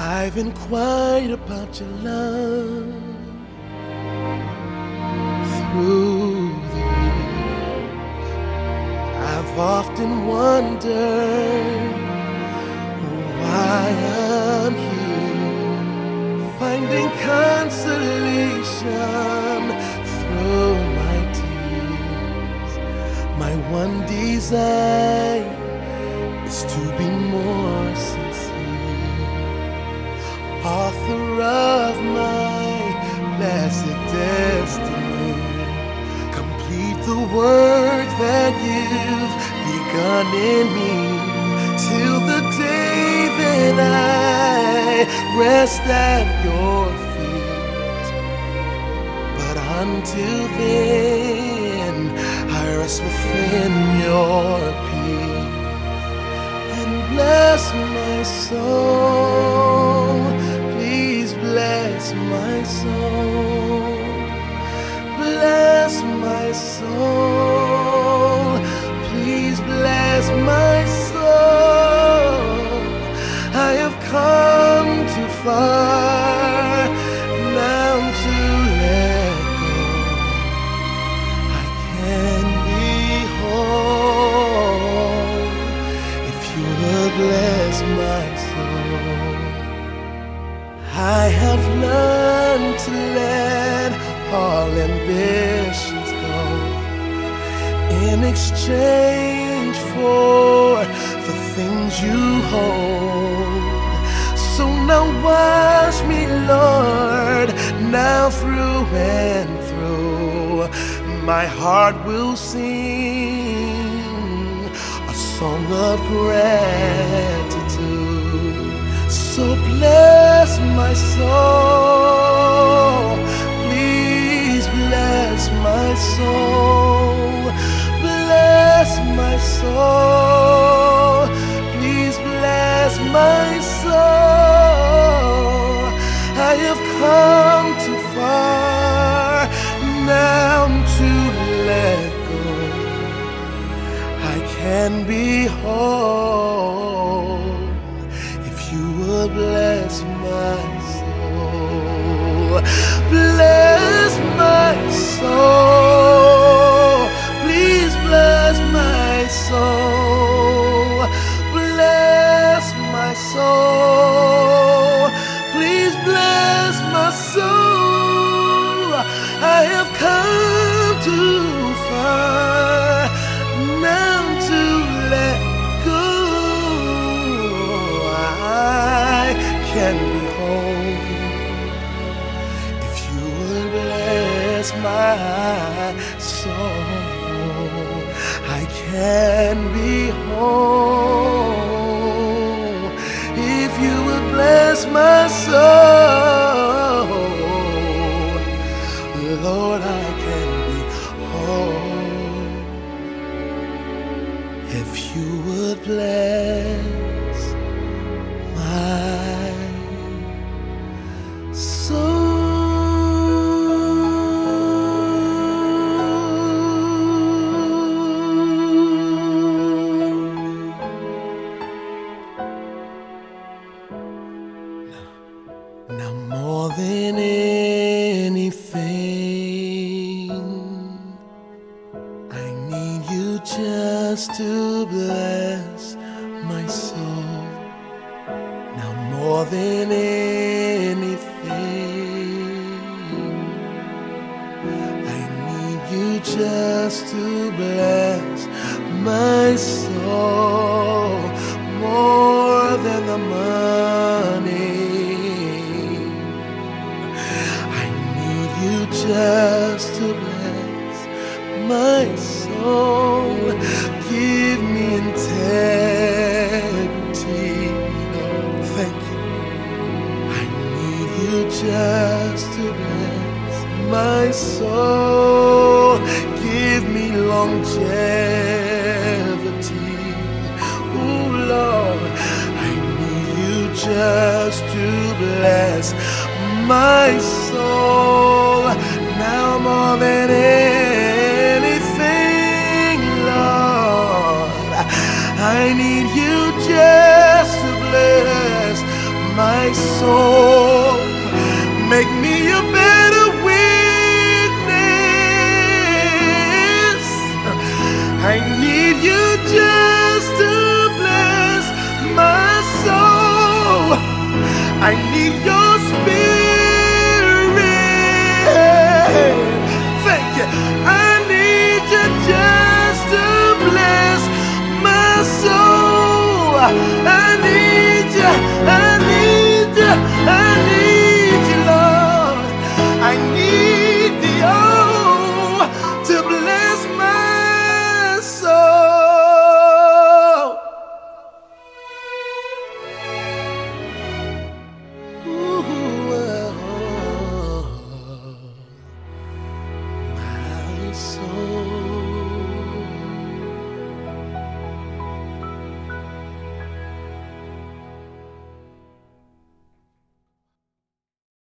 I've inquired about your love through the years. I've often wondered why I'm here, finding consolation through my tears. My one desire is to be more sincere, author of my blessed destiny. Complete the work that you've begun in me, till the day that I rest at your feet. But until then, I rest within your peace. And bless my soul, please bless my soul. Bless my soul, please bless my soul. I have come too far now to let go. I can be whole if you will bless my soul. I have learned to let all ambitions go in exchange for the things you hold. So now wash me, Lord, now through and through. My heart will sing a song of gratitude. So bless my soul, please bless my soul. Bless my soul, please bless my soul. I have come too far now to let go. I can be whole if you will bless my soul. Bless my soul, please bless my soul. Bless my soul, please bless my soul. I have come too far now to let go. I can be whole if you will bless my soul. I can be whole if you will bless my soul. Lord, I can be whole if you would bless my soul. Now more than anything, I need you just to bless my soul. Now more than anything, I need you just to bless my soul. More than the money, just to bless my soul. Give me integrity. Thank you. I need you just to bless my soul. Give me longevity. Oh Lord, I need you just to bless my soul. Now more than anything, Lord, I need you just to bless my my soul. Make me a better witness. I need you just to bless my soul. I need your